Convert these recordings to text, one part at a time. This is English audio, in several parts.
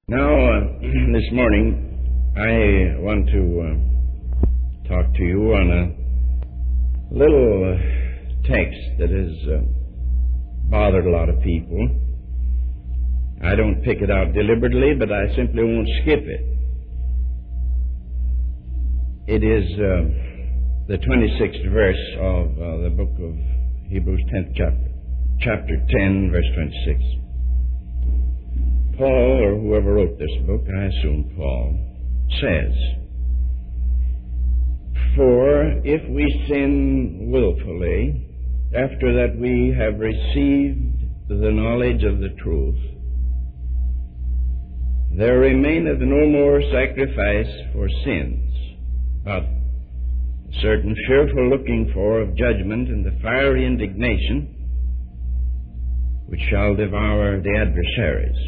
This morning, I want to talk to you on a little text that has bothered a lot of people. I don't pick it out deliberately, but I simply won't skip it. It is the 26th verse of the book of Hebrews, 10th chapter 10, verse 26. Paul, or whoever wrote this book, I assume Paul, says, "For if we sin willfully, after that we have received the knowledge of the truth, there remaineth no more sacrifice for sins, but a certain fearful looking for of judgment and the fiery indignation which shall devour the adversaries."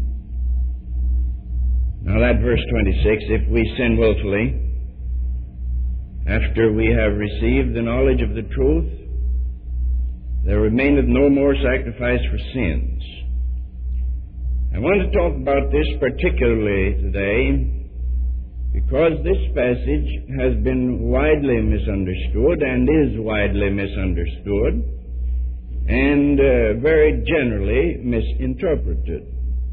Now that verse 26, if we sin willfully, after we have received the knowledge of the truth, there remaineth no more sacrifice for sins. I want to talk about this particularly today because this passage has been widely misunderstood and is widely misunderstood and very generally misinterpreted.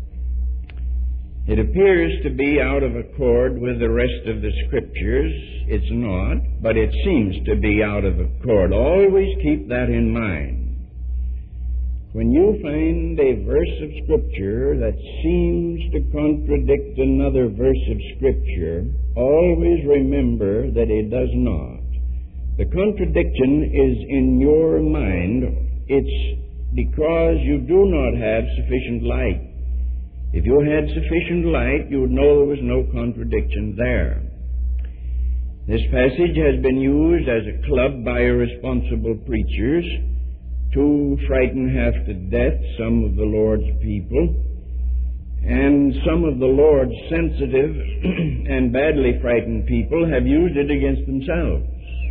It appears to be out of accord with the rest of the Scriptures. It's not, but it seems to be out of accord. Always keep that in mind. When you find a verse of Scripture that seems to contradict another verse of Scripture, always remember that it does not. The contradiction is in your mind. It's because you do not have sufficient light. If you had sufficient light, you would know there was no contradiction there. This passage has been used as a club by irresponsible preachers to frighten half to death some of the Lord's people, and some of the Lord's sensitive and badly frightened people have used it against themselves.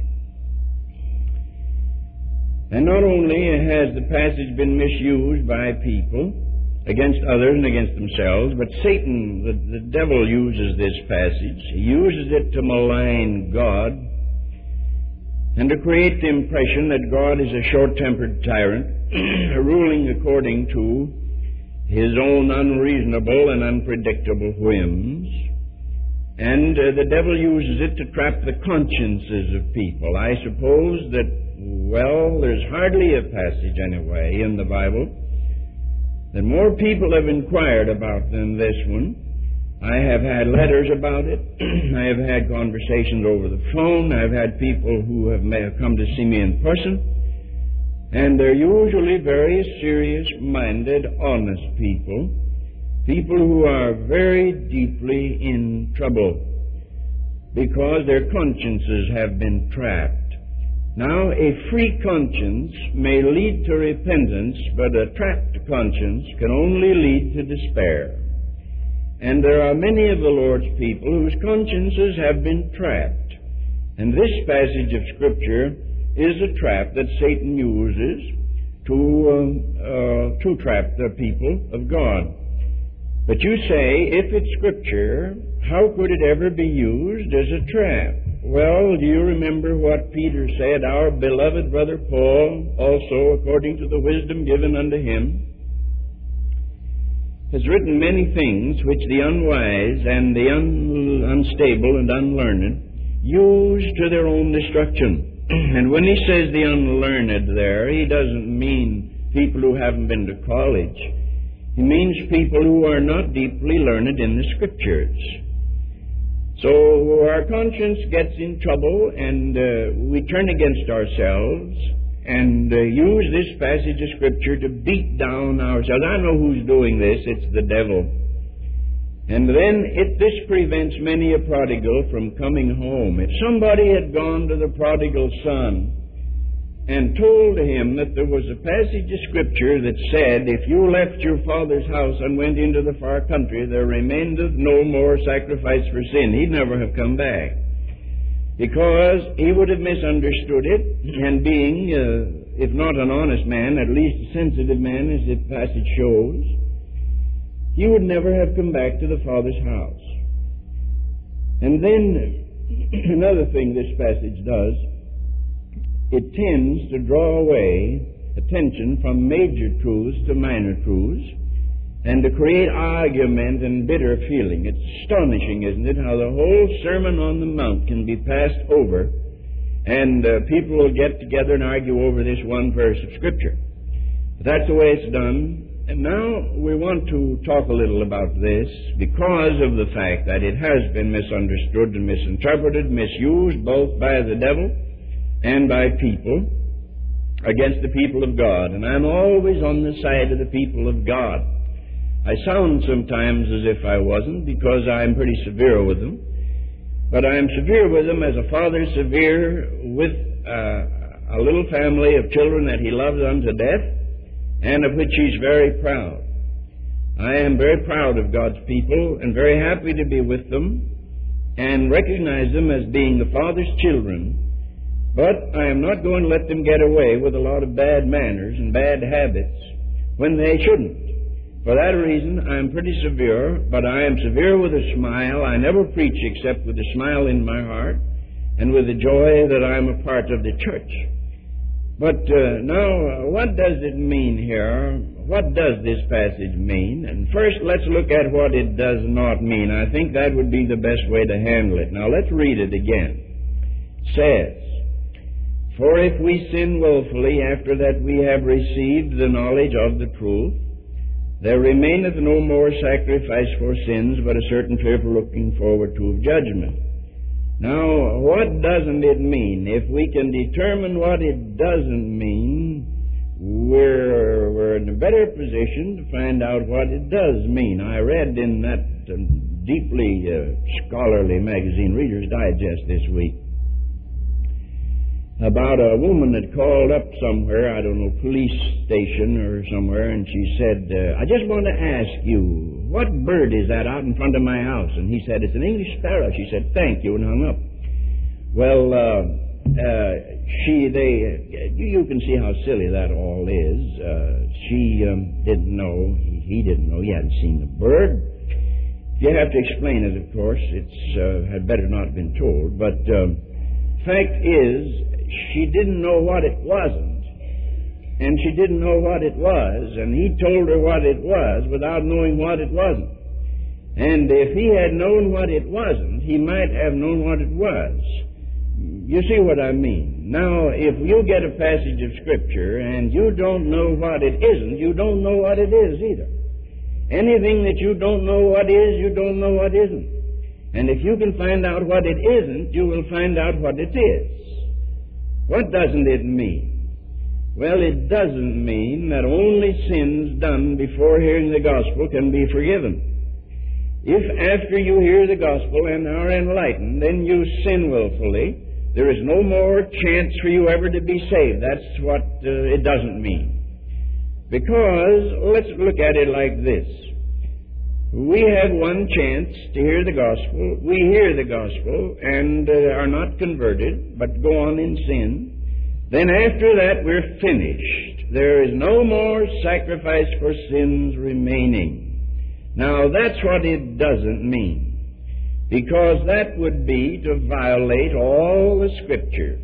And not only has the passage been misused by people against others and against themselves, but Satan, the devil, uses this passage. He uses it to malign God and to create the impression that God is a short-tempered tyrant, ruling according to his own unreasonable and unpredictable whims. And the devil uses it to trap the consciences of people. I suppose that, there's hardly a passage anyway in the Bible that more people have inquired about than this one. I have had letters about it. I have had conversations over the phone. I've had people who have come to see me in person. And they're usually very serious-minded, honest people. People who are very deeply in trouble because their consciences have been trapped. Now, a free conscience may lead to repentance, but a trapped conscience can only lead to despair. And there are many of the Lord's people whose consciences have been trapped. And this passage of Scripture is a trap that Satan uses to trap the people of God. But you say, if it's Scripture, how could it ever be used as a trap? Well, do you remember what Peter said? Our beloved brother Paul, also according to the wisdom given unto him, has written many things which the unwise and the unstable and unlearned use to their own destruction. And when he says the unlearned there, he doesn't mean people who haven't been to college. He means people who are not deeply learned in the Scriptures. So our conscience gets in trouble, and we turn against ourselves and use this passage of Scripture to beat down ourselves. I know who's doing this. It's the devil. And then this prevents many a prodigal from coming home. If somebody had gone to the prodigal son and told him that there was a passage of Scripture that said, if you left your father's house and went into the far country, there remaineth no more sacrifice for sin, he'd never have come back. Because he would have misunderstood it, and being, if not an honest man, at least a sensitive man, as the passage shows, he would never have come back to the Father's house. And then another thing this passage does, it tends to draw away attention from major truths to minor truths and to create argument and bitter feeling. It's astonishing, isn't it, how the whole Sermon on the Mount can be passed over and people will get together and argue over this one verse of Scripture. But that's the way it's done. And now we want to talk a little about this because of the fact that it has been misunderstood and misinterpreted, misused both by the devil and by people against the people of God. And I'm always on the side of the people of God. I sound sometimes as if I wasn't because I'm pretty severe with them. But I'm severe with them as a father severe with a little family of children that he loves unto death, and of which he's very proud. I am very proud of God's people and very happy to be with them and recognize them as being the Father's children, but I am not going to let them get away with a lot of bad manners and bad habits when they shouldn't. For that reason, I am pretty severe, but I am severe with a smile. I never preach except with a smile in my heart and with the joy that I am a part of the church. But now, what does it mean here? What does this passage mean? And first, let's look at what it does not mean. I think that would be the best way to handle it. Now, let's read it again. It says, "For if we sin willfully after that we have received the knowledge of the truth, there remaineth no more sacrifice for sins, but a certain fearful looking forward to of judgment." Now, what doesn't it mean? If we can determine what it doesn't mean, we're in a better position to find out what it does mean. I read in that deeply scholarly magazine, Reader's Digest, this week, about a woman that called up somewhere, I don't know, police station or somewhere, and she said, "I just want to ask you, what bird is that out in front of my house?" And he said, "It's an English sparrow." She said, "Thank you," and hung up. Well, you can see how silly that all is. She didn't know, he didn't know, he hadn't seen the bird. You have to explain it, of course. It's had better not have been told, but fact is, she didn't know what it wasn't, and she didn't know what it was, and he told her what it was without knowing what it wasn't. And if he had known what it wasn't, he might have known what it was. You see what I mean? Now, if you get a passage of Scripture and you don't know what it isn't, you don't know what it is either. Anything that you don't know what is, you don't know what isn't. And if you can find out what it isn't, you will find out what it is. What doesn't it mean? Well, it doesn't mean that only sins done before hearing the gospel can be forgiven. If after you hear the gospel and are enlightened, then you sin willfully, there is no more chance for you ever to be saved. That's what it doesn't mean. Because, let's look at it like this. We have one chance to hear the gospel. We hear the gospel and are not converted, but go on in sin. Then after that, we're finished. There is no more sacrifice for sins remaining. Now, that's what it doesn't mean, because that would be to violate all the Scriptures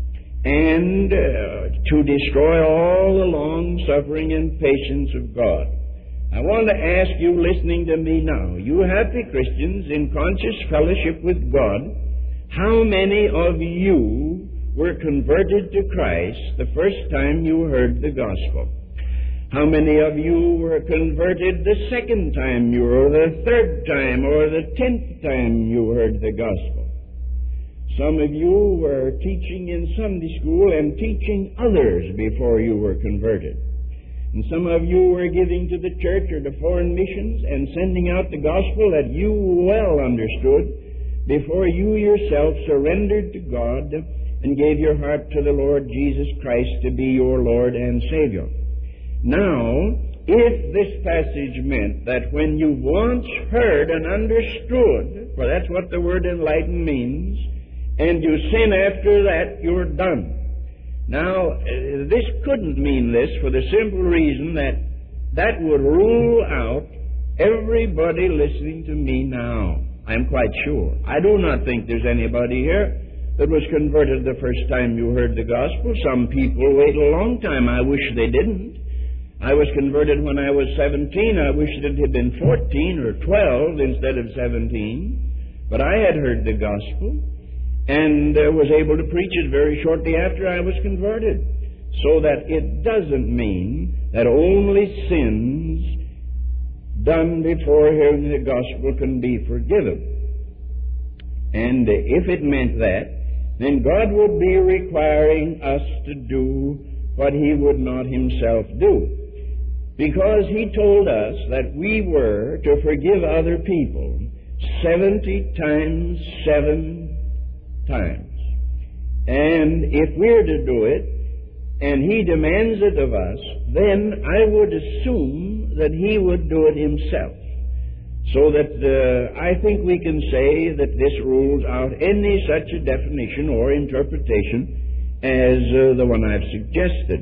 and to destroy all the long-suffering and patience of God. I want to ask you, listening to me now, you happy Christians in conscious fellowship with God, how many of you were converted to Christ the first time you heard the gospel? How many of you were converted the second time you or the third time or the 10th time you heard the gospel? Some of you were teaching in Sunday school and teaching others before you were converted. And some of you were giving to the church or to foreign missions and sending out the gospel that you well understood before you yourself surrendered to God and gave your heart to the Lord Jesus Christ to be your Lord and Savior. Now, if this passage meant that when you once heard and understood, for that's what the word enlighten means, and you sin after that, you're done. Now, this couldn't mean this for the simple reason that that would rule out everybody listening to me now, I'm quite sure. I do not think there's anybody here that was converted the first time you heard the gospel. Some people wait a long time. I wish they didn't. I was converted when I was 17. I wish it had been 14 or 12 instead of 17. But I had heard the gospel and was able to preach it very shortly after I was converted. So that it doesn't mean that only sins done before hearing the gospel can be forgiven. And if it meant that, then God would be requiring us to do what He would not Himself do. Because He told us that we were to forgive other people 70 times 7 times. And if we're to do it, and He demands it of us, then I would assume that He would do it Himself. So that I think we can say that this rules out any such a definition or interpretation as the one I've suggested.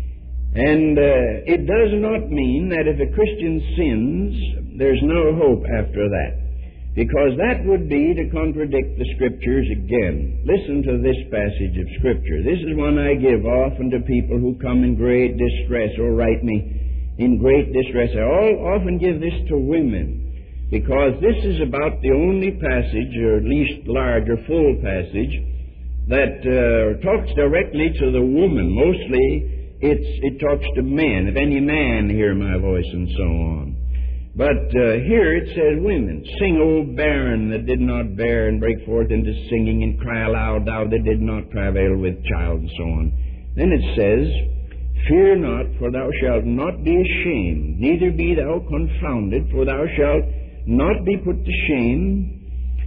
And it does not mean that if a Christian sins, there's no hope after that, because that would be to contradict the Scriptures again. Listen to this passage of Scripture. This is one I give often to people who come in great distress or write me in great distress. I often give this to women, because this is about the only passage, or at least large or full passage, that talks directly to the woman. Mostly it talks to men, if any man hear my voice, and so on. But here it says, women, sing, O barren that did not bear, and break forth into singing, and cry aloud, thou that did not travail with child, and so on. Then it says, fear not, for thou shalt not be ashamed, neither be thou confounded, for thou shalt not be put to shame,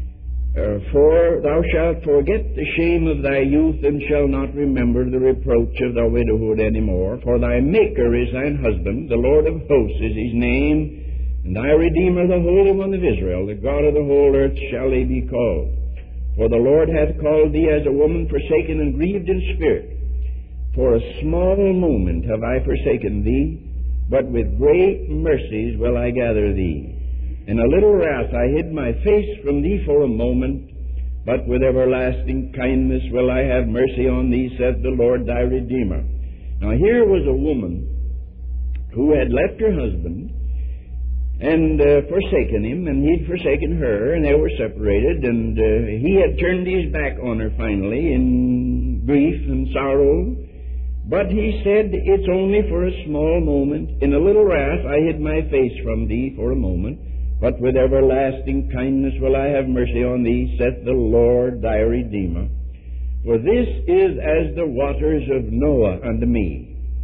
for thou shalt forget the shame of thy youth, and shall not remember the reproach of thy widowhood any more. For thy Maker is thine husband, the Lord of hosts is His name, and thy Redeemer, the Holy One of Israel, the God of the whole earth shall He be called. For the Lord hath called thee as a woman forsaken and grieved in spirit. For a small moment have I forsaken thee, but with great mercies will I gather thee. In a little wrath I hid my face from thee for a moment, but with everlasting kindness will I have mercy on thee, saith the Lord thy Redeemer. Now here was a woman who had left her husband and forsaken him, and he'd forsaken her, and they were separated, and he had turned his back on her finally in grief and sorrow. But he said, it's only for a small moment. In a little wrath I hid my face from thee for a moment, but with everlasting kindness will I have mercy on thee, saith the Lord thy Redeemer. For this is as the waters of Noah unto me.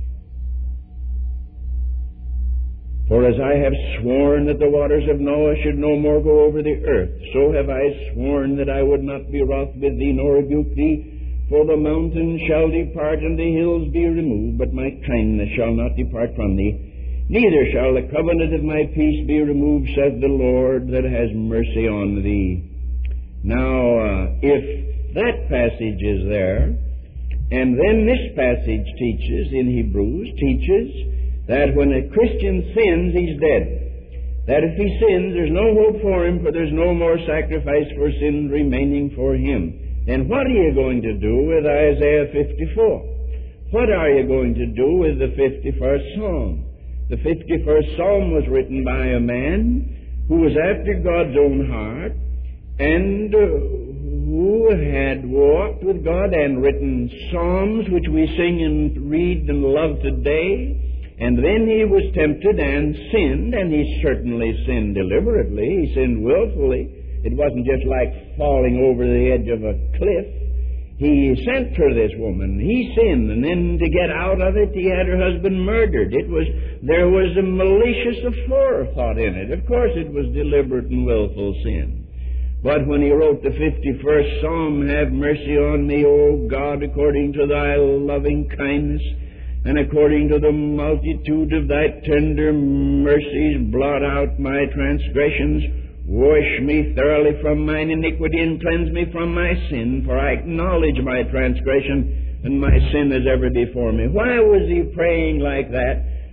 For as I have sworn that the waters of Noah should no more go over the earth, so have I sworn that I would not be wroth with thee, nor rebuke thee. For the mountains shall depart, and the hills be removed, but my kindness shall not depart from thee. Neither shall the covenant of my peace be removed, saith the Lord that has mercy on thee. Now, if that passage is there, and then this passage teaches, in Hebrews, teaches that when a Christian sins, he's dead. That if he sins, there's no hope for him, for there's no more sacrifice for sin remaining for him. Then what are you going to do with Isaiah 54? What are you going to do with the 51st Psalm? The 51st Psalm was written by a man who was after God's own heart, and who had walked with God and written psalms which we sing and read and love today. And then he was tempted and sinned, and he certainly sinned deliberately. He sinned willfully. It wasn't just like falling over the edge of a cliff. He sent for this woman. He sinned, and then to get out of it, he had her husband murdered. There was a malicious forethought in it. Of course, it was deliberate and willful sin. But when he wrote the 51st Psalm, have mercy on me, O God, according to thy loving kindness, and according to the multitude of thy tender mercies, blot out my transgressions. Wash me thoroughly from mine iniquity, and cleanse me from my sin, for I acknowledge my transgression, and my sin is ever before me. Why was he praying like that?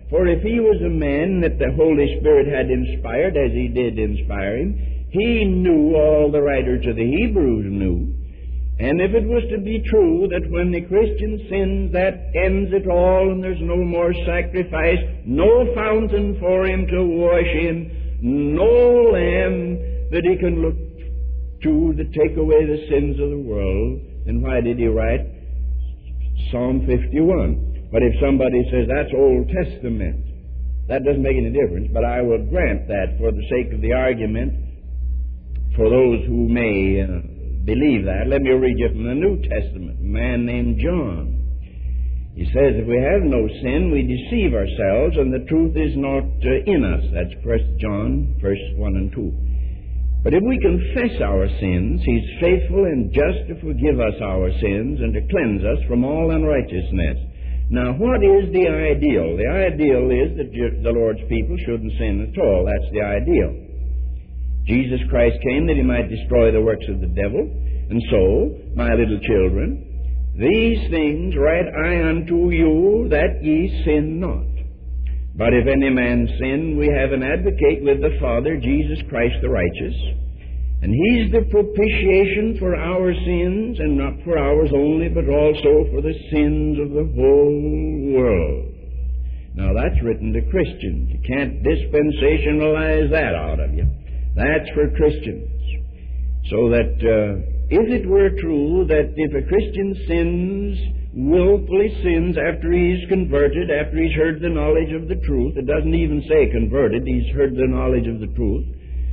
For if he was a man that the Holy Spirit had inspired, as he did inspire him, he knew all the writers of the Hebrews knew. And if it was to be true that when the Christian sins, that ends it all, and there's no more sacrifice, no fountain for him to wash in, no lamb that he can look to take away the sins of the world, then why did he write Psalm 51? But if somebody says that's Old Testament, that doesn't make any difference, but I will grant that for the sake of the argument, for those who may believe that. Let me read you from the New Testament. A man named John. He says, if we have no sin, we deceive ourselves, and the truth is not in us. That's 1 John, verse 1 and 2. But if we confess our sins, He's faithful and just to forgive us our sins and to cleanse us from all unrighteousness. Now, what is the ideal? The ideal is that the Lord's people shouldn't sin at all. That's the ideal. Jesus Christ came that He might destroy the works of the devil. And so, my little children, these things write I unto you, that ye sin not. But if any man sin, we have an advocate with the Father, Jesus Christ the righteous. And He's the propitiation for our sins, and not for ours only, but also for the sins of the whole world. Now that's written to Christians. You can't dispensationalize that out of you. That's for Christians. So that if it were true that if a Christian willfully sins after he's converted, after he's heard the knowledge of the truth, it doesn't even say converted, he's heard the knowledge of the truth,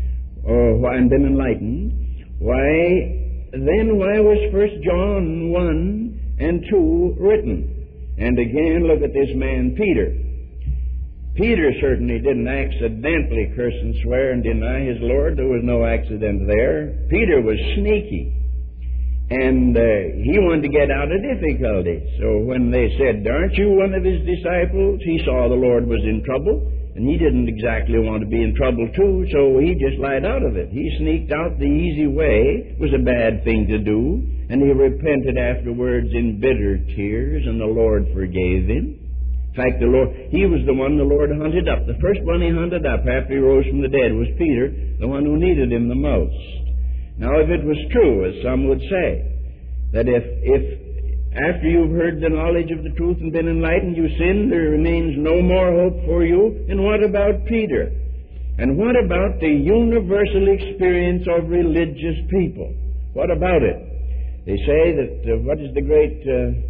and been enlightened, then why was 1 John 1 and 2 written? And again, look at this man Peter. Peter certainly didn't accidentally curse and swear and deny his Lord. There was no accident there. Peter was sneaky. And he wanted to get out of difficulty. So when they said, aren't you one of His disciples? He saw the Lord was in trouble. And he didn't exactly want to be in trouble too, so he just lied out of it. He sneaked out the easy way. It was a bad thing to do. And he repented afterwards in bitter tears, and the Lord forgave him. In fact, he was the one the Lord hunted up. The first one He hunted up after He rose from the dead was Peter, the one who needed Him the most. Now, if it was true, as some would say, that if after you've heard the knowledge of the truth and been enlightened, you sin, there remains no more hope for you, then what about Peter? And what about the universal experience of religious people? What about it? They say that, what is the great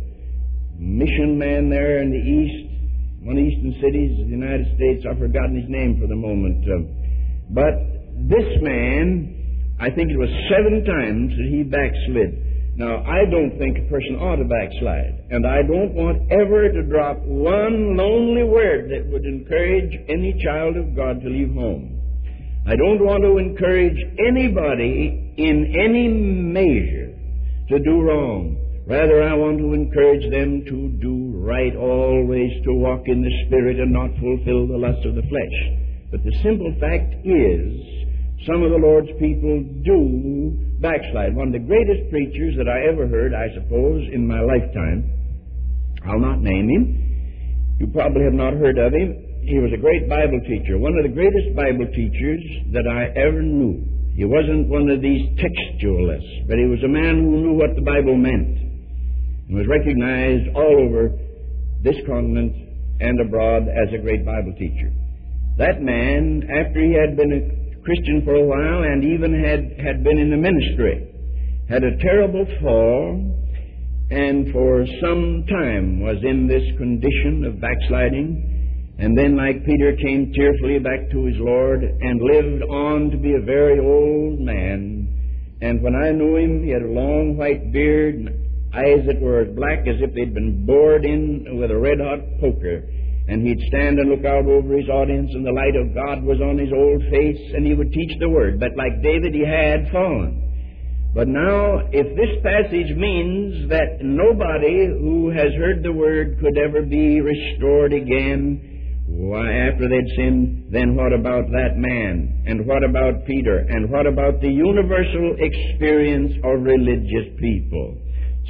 mission man there in the East, one of the eastern cities of the United States, I've forgotten his name for the moment. But this man, I think it was 7 times that he backslid. Now, I don't think a person ought to backslide, and I don't want ever to drop one lonely word that would encourage any child of God to leave home. I don't want to encourage anybody in any measure to do wrong. Rather, I want to encourage them to do right always, to walk in the Spirit and not fulfill the lust of the flesh. But the simple fact is, some of the Lord's people do backslide. One of the greatest preachers that I ever heard, I suppose, in my lifetime, I'll not name him. You probably have not heard of him. He was a great Bible teacher, one of the greatest Bible teachers that I ever knew. He wasn't one of these textualists, but he was a man who knew what the Bible meant and was recognized all over this continent and abroad as a great Bible teacher. That man, after he had been a Christian for a while and even had been in the ministry, had a terrible fall, and for some time was in this condition of backsliding, and then, like Peter, came tearfully back to his Lord and lived on to be a very old man. And when I knew him, he had a long white beard and eyes that were as black as if they'd been bored in with a red-hot poker. And he'd stand and look out over his audience, and the light of God was on his old face, and he would teach the Word. But like David, he had fallen. But now, if this passage means that nobody who has heard the Word could ever be restored again, why, after they'd sinned, then what about that man? And what about Peter? And what about the universal experience of religious people?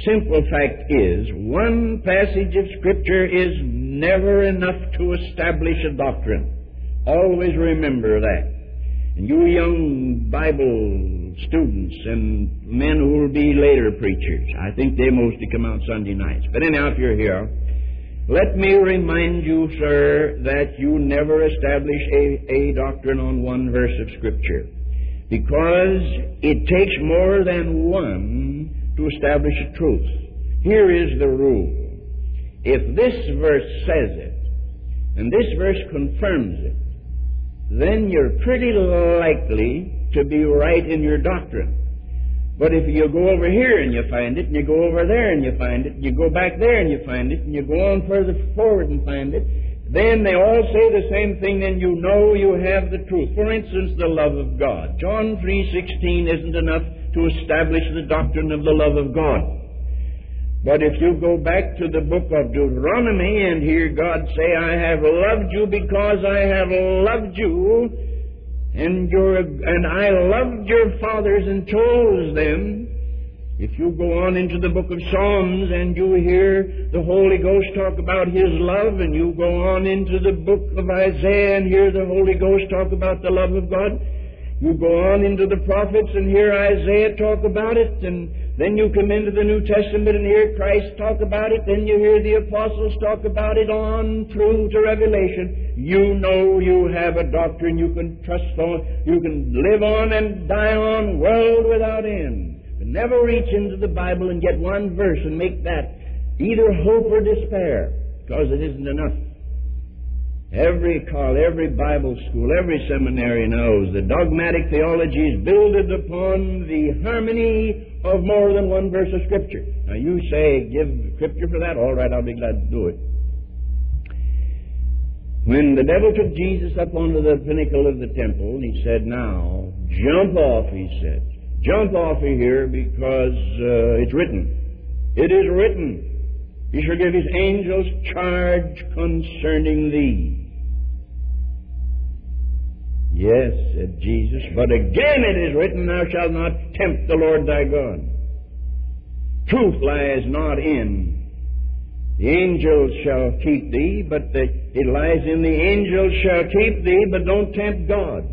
simple fact is, one passage of Scripture is never enough to establish a doctrine. Always remember that. And you young Bible students and men who will be later preachers, I think they mostly come out Sunday nights. But anyhow, if you're here, let me remind you, sir, that you never establish a doctrine on one verse of Scripture, because it takes more than one to establish a truth. Here is the rule. If this verse says it, and this verse confirms it, then you're pretty likely to be right in your doctrine. But if you go over here and you find it, and you go over there and you find it, and you go back there and you find it, and you go on further forward and find it, then they all say the same thing, then you know you have the truth. For instance, the love of God. John 3:16 isn't enough to establish the doctrine of the love of God. But if you go back to the book of Deuteronomy and hear God say, I have loved you because I have loved you, and I loved your fathers and chose them. If you go on into the book of Psalms and you hear the Holy Ghost talk about His love, and you go on into the book of Isaiah and hear the Holy Ghost talk about the love of God, you go on into the prophets and hear Isaiah talk about it, and then you come into the New Testament and hear Christ talk about it, then you hear the apostles talk about it on through to Revelation. You know you have a doctrine you can trust on, you can live on and die on, world without end. But never reach into the Bible and get one verse and make that either hope or despair, because it isn't enough. Every college, every Bible school, every seminary knows that dogmatic theology is builded upon the harmony of more than one verse of Scripture. Now you say, give Scripture for that? All right, I'll be glad to do it. When the devil took Jesus up onto the pinnacle of the temple, he said, now, jump off, he said. Jump off of here, because it's written. It is written. He shall give his angels charge concerning thee. Yes, said Jesus, but again it is written, thou shalt not tempt the Lord thy God. Truth lies not in the angels shall keep thee, but it lies in the angels shall keep thee, but don't tempt God.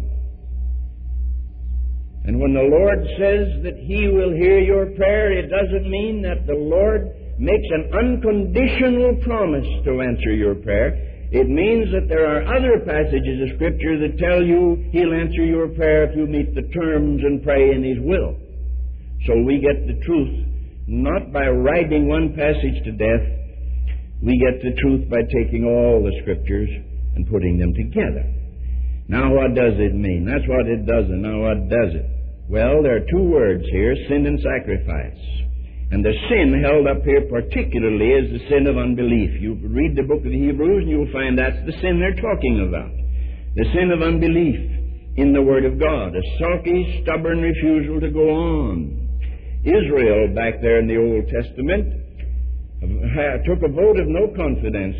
And when the Lord says that He will hear your prayer, it doesn't mean that the Lord makes an unconditional promise to answer your prayer. It means that there are other passages of Scripture that tell you He'll answer your prayer if you meet the terms and pray in His will. So we get the truth not by writing one passage to death. We get the truth by taking all the Scriptures and putting them together. Now what does it mean? That's what it doesn't. Now what does it? Well, there are two words here, sin and sacrifice. And the sin held up here particularly is the sin of unbelief. You read the book of the Hebrews and you'll find that's the sin they're talking about. The sin of unbelief in the Word of God. A sulky, stubborn refusal to go on. Israel, back there in the Old Testament, took a vote of no confidence,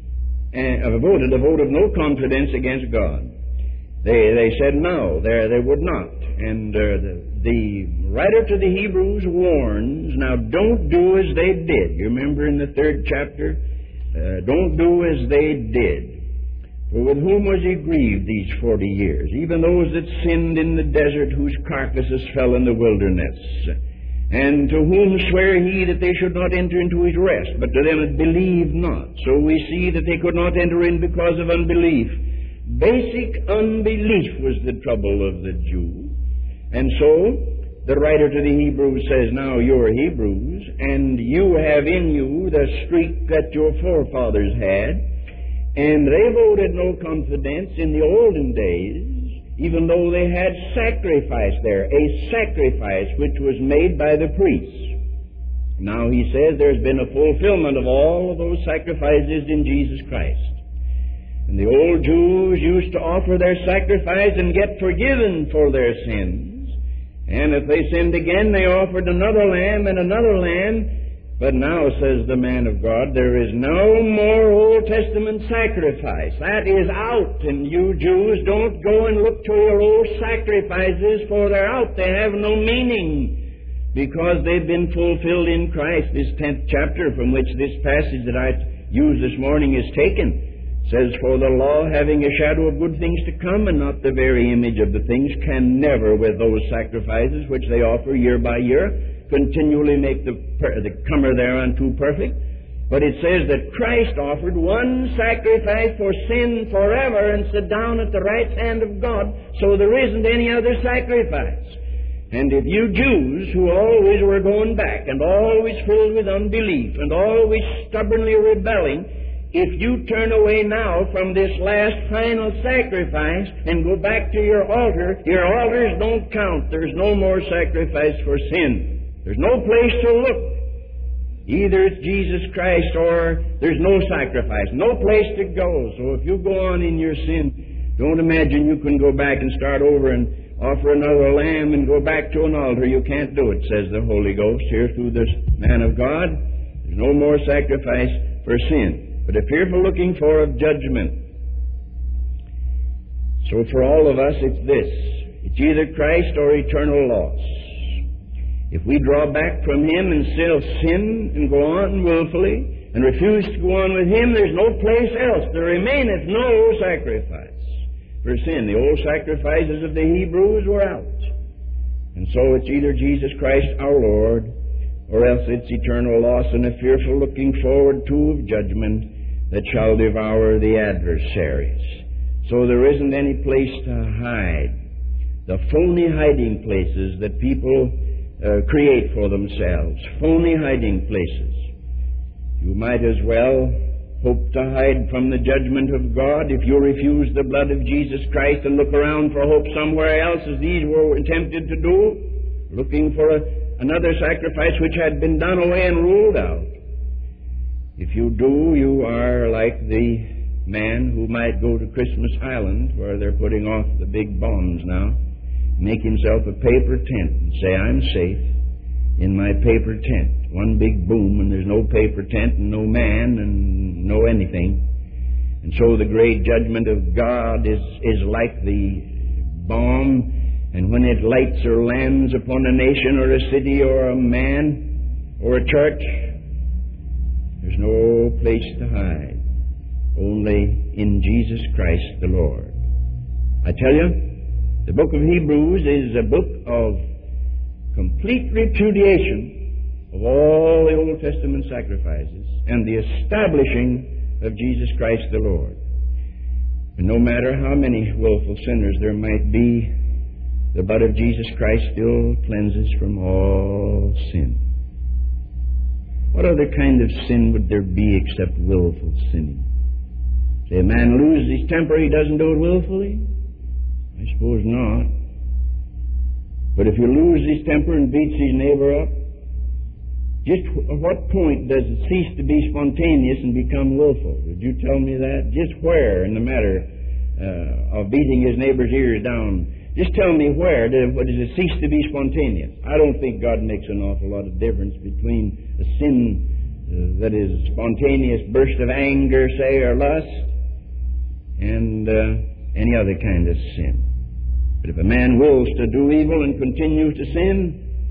voted a vote of no confidence against God. They said no, they would not. And the writer to the Hebrews warns, now don't do as they did. You remember in the 3rd chapter? Don't do as they did. For with whom was he grieved these 40 years? Even those that sinned in the desert, whose carcasses fell in the wilderness. And to whom sware he that they should not enter into his rest, but to them that believed not. So we see that they could not enter in because of unbelief. Basic unbelief was the trouble of the Jew. And so, the writer to the Hebrews says, now you're Hebrews, and you have in you the streak that your forefathers had, and they voted no confidence in the olden days, even though they had sacrifice there, a sacrifice which was made by the priests. Now he says there's been a fulfillment of all of those sacrifices in Jesus Christ. And the old Jews used to offer their sacrifice and get forgiven for their sins. And if they sinned again, they offered another lamb and another lamb. But now, says the man of God, there is no more Old Testament sacrifice. That is out. And you Jews don't go and look to your old sacrifices, for they're out. They have no meaning. because they've been fulfilled in Christ. This 10th chapter from which this passage that I used this morning is taken says, "For the law, having a shadow of good things to come, and not the very image of the things, can never, with those sacrifices which they offer year by year, continually make the comer thereunto perfect. But it says that Christ offered one sacrifice for sin forever and sat down at the right hand of God, so there isn't any other sacrifice. And if you Jews, who always were going back and always filled with unbelief and always stubbornly rebelling, if you turn away now from this last final sacrifice and go back to your altars don't count. There's no more sacrifice for sin. There's no place to look. Either it's Jesus Christ or there's no sacrifice, no place to go. So if you go on in your sin, don't imagine you can go back and start over and offer another lamb and go back to an altar. You can't do it, says the Holy Ghost here through this man of God. There's no more sacrifice for sin, but a fearful looking for of judgment. So for all of us, it's this. It's either Christ or eternal loss. If we draw back from Him and still sin and go on willfully and refuse to go on with Him, there's no place else. There remaineth no sacrifice for sin. The old sacrifices of the Hebrews were out. And so it's either Jesus Christ our Lord, or else it's eternal loss and a fearful looking forward to of judgment that shall devour the adversaries. So there isn't any place to hide. The phony hiding places that people create for themselves, phony hiding places. You might as well hope to hide from the judgment of God if you refuse the blood of Jesus Christ and look around for hope somewhere else, as these were attempted to do, looking for another sacrifice which had been done away and ruled out. If you do, you are like the man who might go to Christmas Island, where they're putting off the big bombs now, make himself a paper tent and say, "I'm safe in my paper tent." One big boom, and there's no paper tent and no man and no anything. And so the great judgment of God is like the bomb, and when it lights or lands upon a nation or a city or a man or a church, there's no place to hide, only in Jesus Christ the Lord. I tell you, the book of Hebrews is a book of complete repudiation of all the Old Testament sacrifices and the establishing of Jesus Christ the Lord. And no matter how many willful sinners there might be, the blood of Jesus Christ still cleanses from all sin. What other kind of sin would there be except willful sinning? Say a man loses his temper, he doesn't do it willfully? I suppose not. But if you lose his temper and beats his neighbor up, just at what point does it cease to be spontaneous and become willful? Did you tell me that? Just where in the matter of beating his neighbor's ears down? Just tell me where does it cease to be spontaneous? I don't think God makes an awful lot of difference between a sin that is spontaneous burst of anger, say, or lust, and any other kind of sin. But if a man wills to do evil and continues to sin,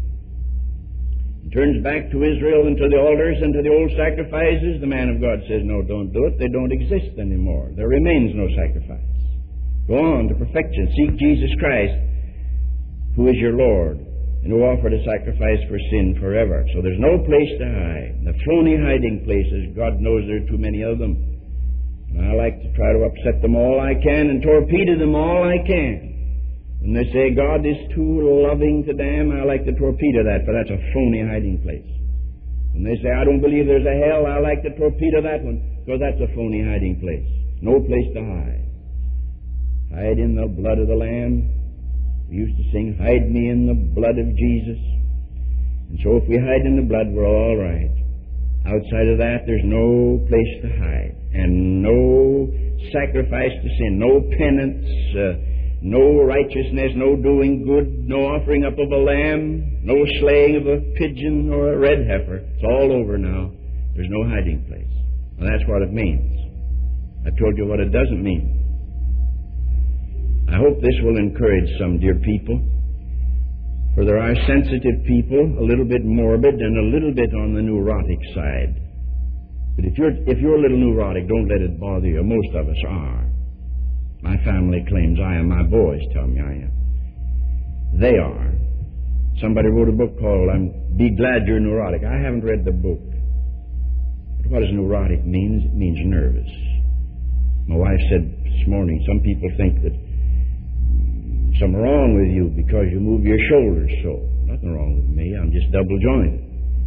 and turns back to Israel and to the altars and to the old sacrifices, the man of God says, "No, don't do it. They don't exist anymore. There remains no sacrifice. Go on to perfection. Seek Jesus Christ, who is your Lord, and who offered a sacrifice for sin forever." So there's no place to hide. The phony hiding places, God knows there are too many of them. And I like to try to upset them all I can and torpedo them all I can. When they say God is too loving to damn, I like to torpedo that, for that's a phony hiding place. When they say I don't believe there's a hell, I like to torpedo that one, because that's a phony hiding place. No place to hide. Hide in the blood of the Lamb. We used to sing, "Hide me in the blood of Jesus." And so if we hide in the blood, we're all right. Outside of that, there's no place to hide. And no sacrifice to sin, no penance, no righteousness, no doing good, no offering up of a lamb, no slaying of a pigeon or a red heifer. It's all over now. There's no hiding place. And that's what it means. I've told you what it doesn't mean. I hope this will encourage some dear people For there are sensitive people, a little bit morbid and a little bit on the neurotic side. But if you're a little neurotic, don't let it bother you. Most of us are. My family claims I am. My boys tell me I am. They are. Somebody wrote a book called Be Glad You're Neurotic. I haven't read the book. But what does neurotic mean? It means nervous. My wife said this morning, some people think that something wrong with you because you move your shoulders so. Nothing wrong with me. I'm just double-jointed.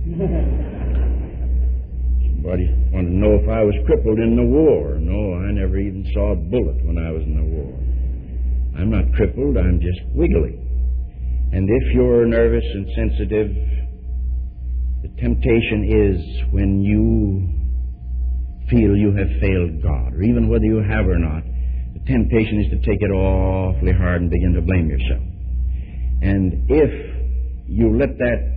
Somebody wanted to know if I was crippled in the war. No, I never even saw a bullet when I was in the war. I'm not crippled. I'm just wiggly. And if you're nervous and sensitive, the temptation is when you feel you have failed God, or even whether you have or not, the temptation is to take it awfully hard and begin to blame yourself. And if you let that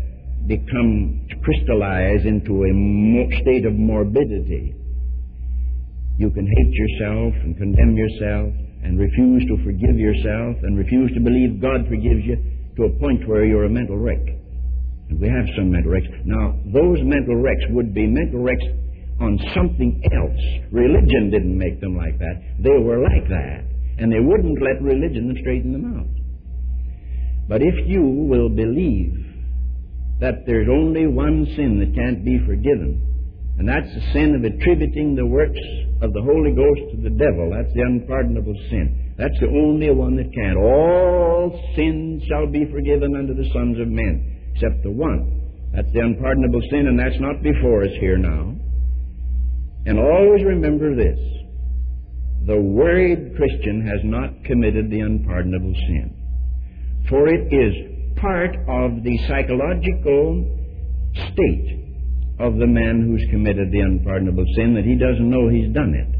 crystallize into a state of morbidity, you can hate yourself and condemn yourself and refuse to forgive yourself and refuse to believe God forgives you to a point where you're a mental wreck. And we have some mental wrecks. Now, those mental wrecks would be mental wrecks on something else. Religion didn't make them like that. They were like that. And they wouldn't let religion straighten them out. But if you will believe that there's only one sin that can't be forgiven, and that's the sin of attributing the works of the Holy Ghost to the devil. That's the unpardonable sin. That's the only one that can. All sins shall be forgiven unto the sons of men, except the one. That's the unpardonable sin, and that's not before us here now. And always remember this: the worried Christian has not committed the unpardonable sin, for it is part of the psychological state of the man who's committed the unpardonable sin that he doesn't know he's done it.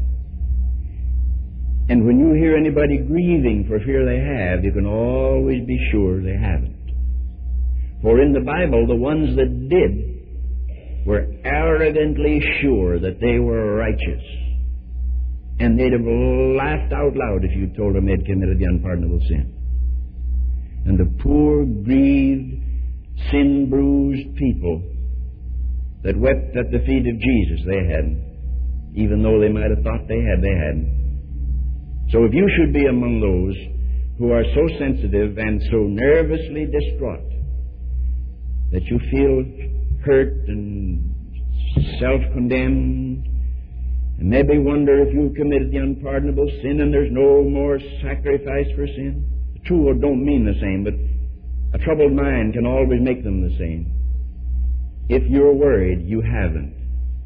And when you hear anybody grieving for fear they have, you can always be sure they haven't. For in the Bible, the ones that did were arrogantly sure that they were righteous. And they'd have laughed out loud if you told them they'd committed the unpardonable sin. And the poor, grieved, sin-bruised people that wept at the feet of Jesus, they hadn't. Even though they might have thought they hadn't. So if you should be among those who are so sensitive and so nervously distraught that you feel hurt and self-condemned, and maybe wonder if you've committed the unpardonable sin and there's no more sacrifice for sin. The two don't mean the same, but a troubled mind can always make them the same. If you're worried, you haven't.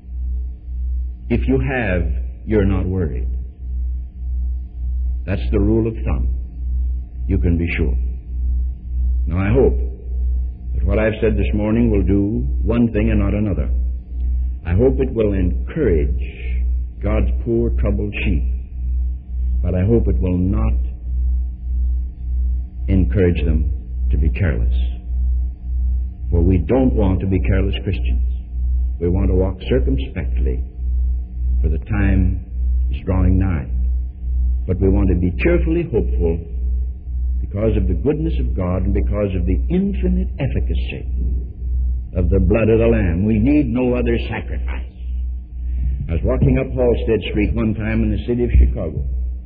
If you have, you're not worried. That's the rule of thumb. You can be sure. Now, I hope that what I've said this morning will do one thing and not another. I hope it will encourage God's poor, troubled sheep. But I hope it will not encourage them to be careless. For we don't want to be careless Christians. We want to walk circumspectly, for the time is drawing nigh. But we want to be cheerfully hopeful because of the goodness of God and because of the infinite efficacy of the blood of the Lamb. We need no other sacrifice. I was walking up Halstead Street one time in the city of Chicago.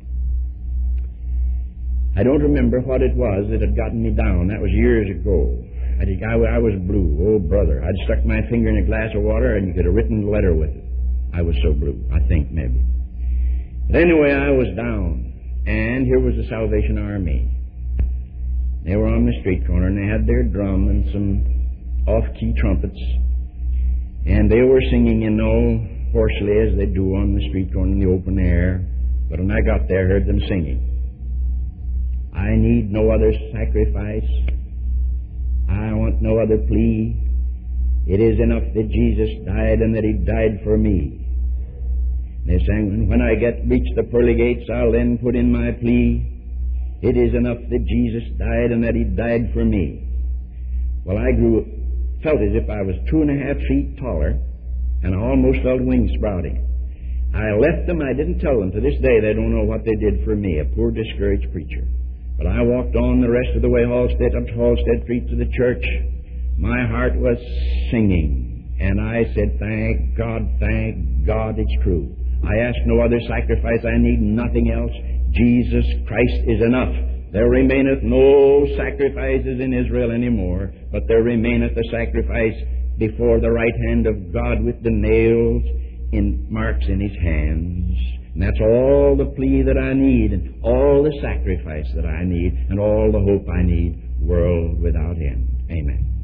I don't remember what it was that had gotten me down. That was years ago. I was blue. Oh, brother. I'd stuck my finger in a glass of water and you could have written a letter with it. I was so blue, I think, maybe. But anyway, I was down. And here was the Salvation Army. They were on the street corner and they had their drum and some off-key trumpets. And they were singing, hoarsely as they do on the street corner in the open air. But when I got there, I heard them singing. I need no other sacrifice. I want no other plea. It is enough that Jesus died and that He died for me. They sang, when I reach the pearly gates, I'll then put in my plea. It is enough that Jesus died and that He died for me. Well, I felt as if I was 2.5 feet taller, and I almost felt wings sprouting. I left them. I didn't tell them. To this day, they don't know what they did for me, a poor, discouraged preacher. But I walked on the rest of the way, Halstead, up to Halstead Street to the church. My heart was singing, and I said, thank God it's true. I ask no other sacrifice. I need nothing else. Jesus Christ is enough. There remaineth no sacrifices in Israel anymore, but there remaineth a sacrifice before the right hand of God with the nails in marks in His hands. And that's all the plea that I need, and all the sacrifice that I need, and all the hope I need, world without end. Amen.